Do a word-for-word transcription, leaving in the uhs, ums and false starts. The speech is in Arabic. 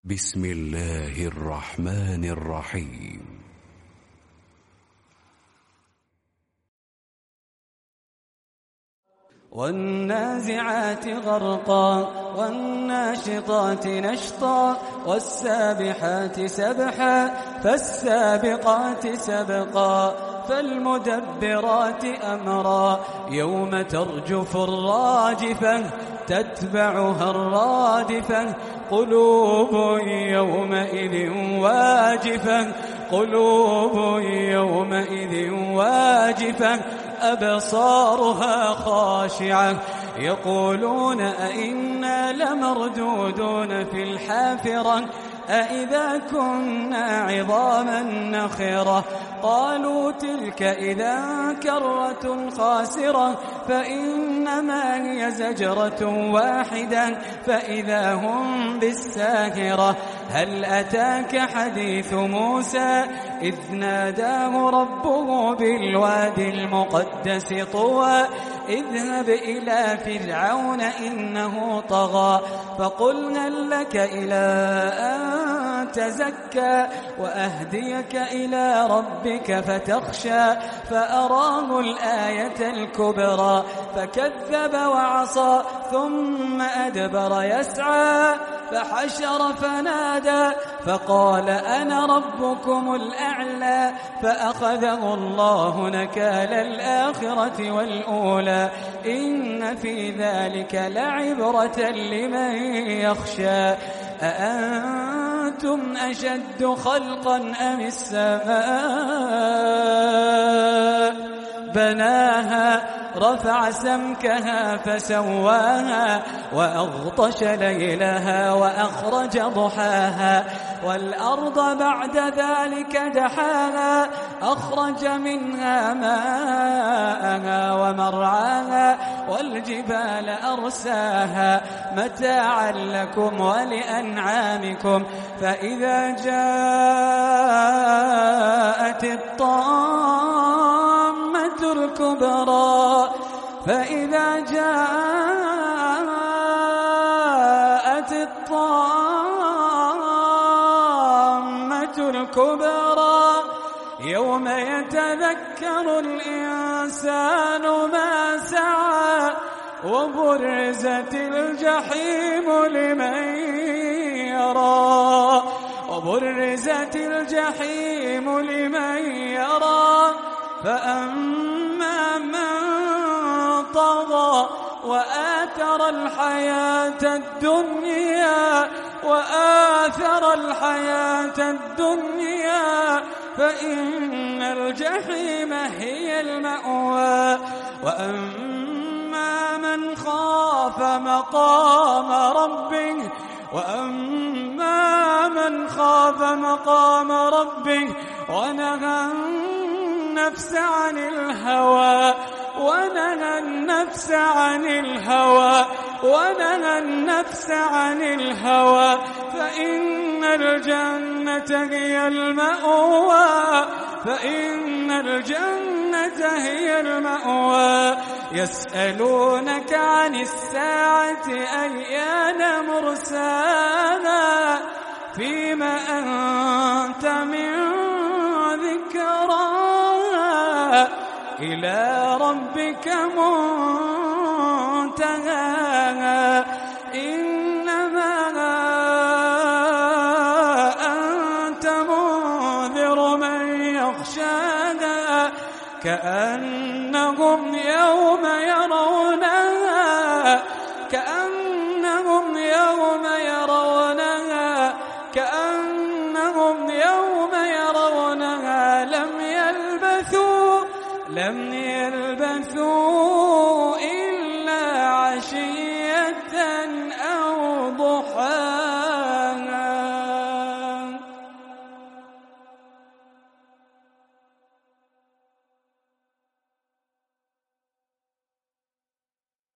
بسم الله الرحمن الرحيم. والنازعات غرقا والناشطات نشطا والسابحات سبحا فالسابقات سبقا فالمدبرات أمرا يوم ترجف الراجفة تتبعها الرادفة قلوب يومئذ واجفة قلوب يومئذ واجفة أبصارها خاشعة يقولون أئنا لمردودون في الحافرة أئذا كنا عظاما نخرة قالوا تلك إذا كرة خاسرة فإنما هي زجرة واحدة فإذا هم بالساهرة هل أتاك حديث موسى إذ ناداه ربه بالوادي المقدس طوى اذهب إلى فرعون إنه طغى فقل هل لك إلى أن تزكى وأهديك إلى ربك فتخشى فأراه الآية الكبرى فكذب وعصى ثم أدبر يسعى فحشر فنادى فقال أنا ربكم الأعلى فأخذه الله نكال الآخرة والأولى إن في ذلك لعبرة لمن يخشى أأنتم أشد خلقا أم السماء بناها رفع سمكها فسواها وأغطش ليلها وأخرج ضحاها والأرض بعد ذلك دحاها أخرج منها ماءها ومرعاها والجبال أرساها متاعا لكم ولأنعامكم فإذا جاءت الطامة الكبرى فإذا جاءت الطامة الكبرى يوم يتذكر الإنسان ما سعى وبرزت الجحيم لمن يرى وبرزت الجحيم لمن يرى فأما من طغى وآثر الحياة الدنيا وآثر الحياة الدنيا فإن الجحيم هي المأوى وأما من خاف مقام ربه وأما من خاف مقام ربه ونهى النفس عن الهوى ونهى النفس عن الهوى ونهى النفس عن الهوى فإن الجنة هي المأوى فإن الجنة هي المأوى يسألونك عن الساعة أيان مرساها فيما أنت من ذكراها إلى ربك منتهاها إنما أنت منذر من يخشاها كأنهم يوم يرونها كأنهم يوم يرونها كأنهم يوم يرونها لم يلبثوا لم يلبثوا إلا عشية أو ضحاها.